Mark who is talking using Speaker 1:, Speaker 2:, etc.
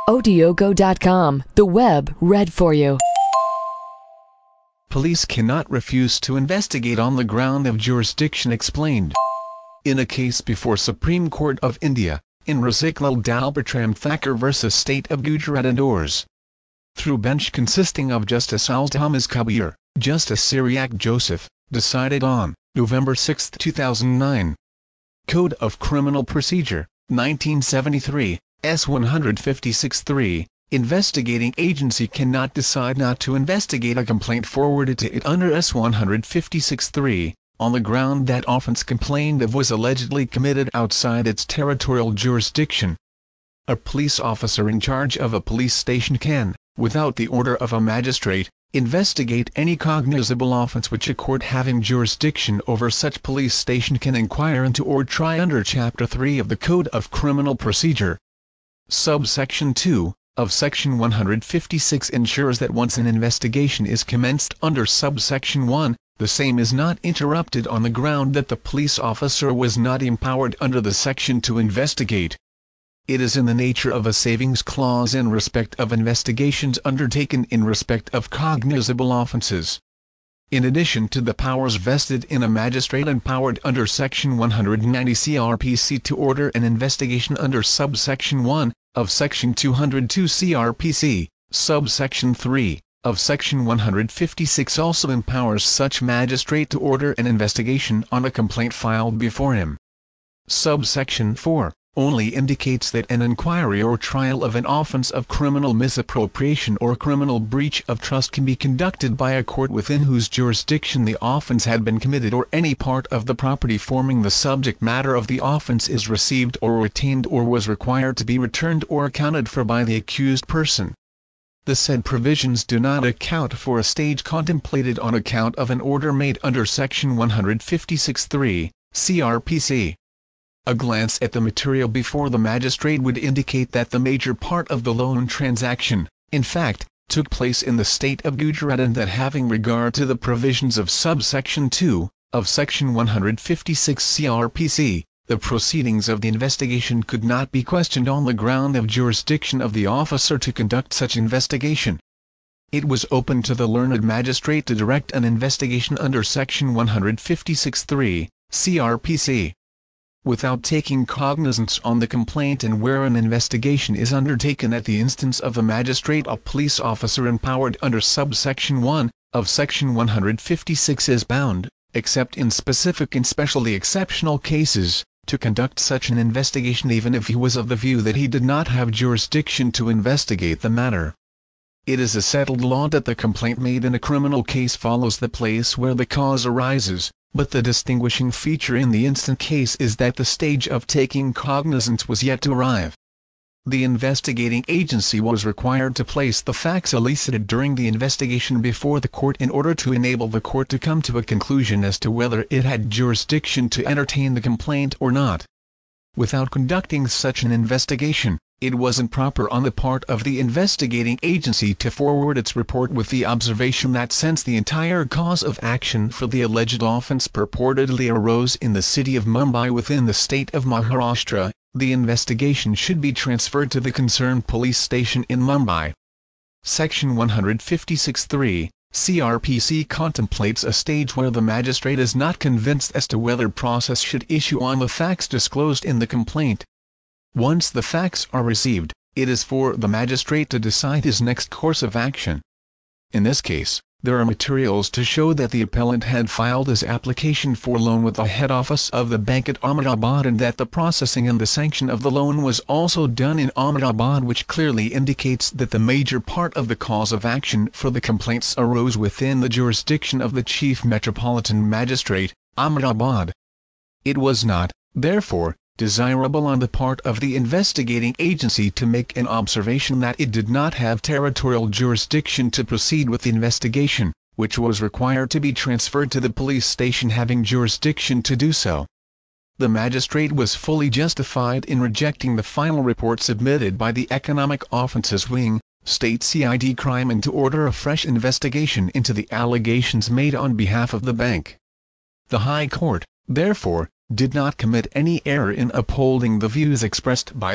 Speaker 1: Odiogo.com, the web read for you.
Speaker 2: Police cannot refuse to investigate on the ground of jurisdiction explained. In a case before Supreme Court of India, in Rasiklal Dalbhatram Thakur vs State of Gujarat indoors. Through bench consisting of Justice Altamas Kabir, Justice Syriac Joseph, decided on November 6, 2009. Code of Criminal Procedure, 1973, S-156-3, investigating agency cannot decide not to investigate a complaint forwarded to it under S-156-3, on the ground that offence complained of was allegedly committed outside its territorial jurisdiction. A police officer in charge of a police station can, without the order of a magistrate, investigate any cognizable offence which a court having jurisdiction over such police station can inquire into or try under Chapter 3 of the Code of Criminal Procedure. Subsection 2 of Section 156 ensures that once an investigation is commenced under Subsection 1, the same is not interrupted on the ground that the police officer was not empowered under the section to investigate. It is in the nature of a savings clause in respect of investigations undertaken in respect of cognizable offences. In addition to the powers vested in a magistrate empowered under Section 190 CRPC to order an investigation under Subsection 1 of Section 202 CRPC, Subsection 3 of Section 156 also empowers such magistrate to order an investigation on a complaint filed before him. Subsection 4 only indicates that an inquiry or trial of an offence of criminal misappropriation or criminal breach of trust can be conducted by a court within whose jurisdiction the offence had been committed or any part of the property forming the subject matter of the offence is received or retained or was required to be returned or accounted for by the accused person. The said provisions do not account for a stage contemplated on account of an order made under Section 156(3) CRPC. A glance at the material before the magistrate would indicate that the major part of the loan transaction, in fact, took place in the state of Gujarat and that having regard to the provisions of Subsection 2 of Section 156 CRPC, the proceedings of the investigation could not be questioned on the ground of jurisdiction of the officer to conduct such investigation. It was open to the learned magistrate to direct an investigation under Section 156(3) CRPC. Without taking cognizance on the complaint and where an investigation is undertaken at the instance of a magistrate, a police officer empowered under Subsection 1 of Section 156 is bound, except in specific and specially exceptional cases, to conduct such an investigation even if he was of the view that he did not have jurisdiction to investigate the matter. It is a settled law that the complaint made in a criminal case follows the place where the cause arises, but the distinguishing feature in the instant case is that the stage of taking cognizance was yet to arrive. The investigating agency was required to place the facts elicited during the investigation before the court in order to enable the court to come to a conclusion as to whether it had jurisdiction to entertain the complaint or not. Without conducting such an investigation, it was improper on the part of the investigating agency to forward its report with the observation that since the entire cause of action for the alleged offence purportedly arose in the city of Mumbai within the state of Maharashtra, the investigation should be transferred to the concerned police station in Mumbai. Section 156(3) CRPC contemplates a stage where the magistrate is not convinced as to whether process should issue on the facts disclosed in the complaint. Once the facts are received, it is for the magistrate to decide his next course of action. In this case, there are materials to show that the appellant had filed his application for loan with the head office of the bank at Ahmedabad and that the processing and the sanction of the loan was also done in Ahmedabad, which clearly indicates that the major part of the cause of action for the complaints arose within the jurisdiction of the Chief Metropolitan Magistrate, Ahmedabad. It was not, therefore, desirable on the part of the investigating agency to make an observation that it did not have territorial jurisdiction to proceed with the investigation, which was required to be transferred to the police station having jurisdiction to do so. The magistrate was fully justified in rejecting the final report submitted by the Economic Offences Wing, State CID Crime, and to order a fresh investigation into the allegations made on behalf of the bank. The High Court, therefore, did not commit any error in upholding the views expressed by